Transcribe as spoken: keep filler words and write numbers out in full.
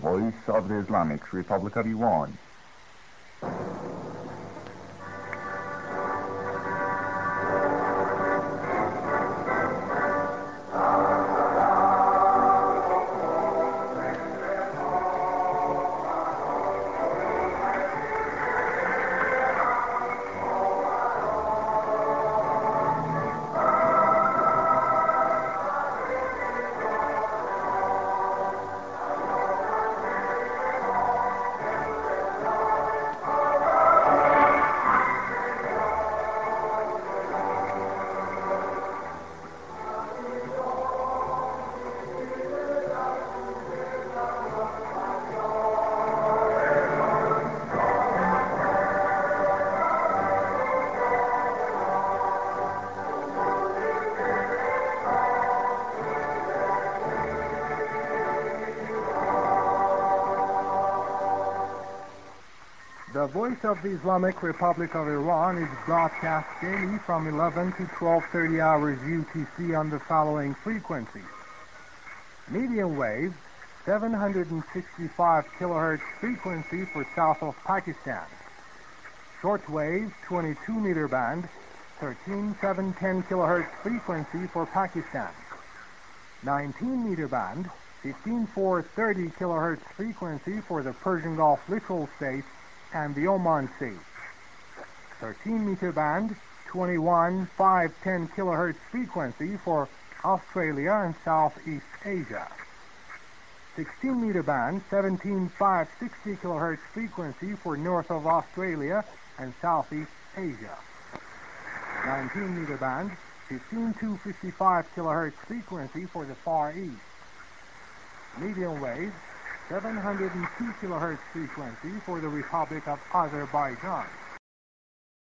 Voice of the Islamic Republic of Iran. The Voice of the Islamic Republic of Iran is broadcast daily from eleven to twelve thirty hours U T C on the following frequencies. Medium wave, seven hundred sixty-five kilohertz frequency for south of Pakistan. Short wave, twenty-two meter band, thirteen seven ten kilohertz frequency for Pakistan. nineteen meter band, fifteen four thirty kilohertz frequency for the Persian Gulf littoral states and the Oman Sea. thirteen meter band, twenty-one five ten kilohertz frequency for Australia and Southeast Asia. sixteen meter band, seventeen five sixty kilohertz frequency for north of Australia and Southeast Asia. nineteen meter band, fifteen two fifty-five kilohertz frequency for the Far East. Medium wave, seven hundred two kilohertz frequency for the Republic of Azerbaijan.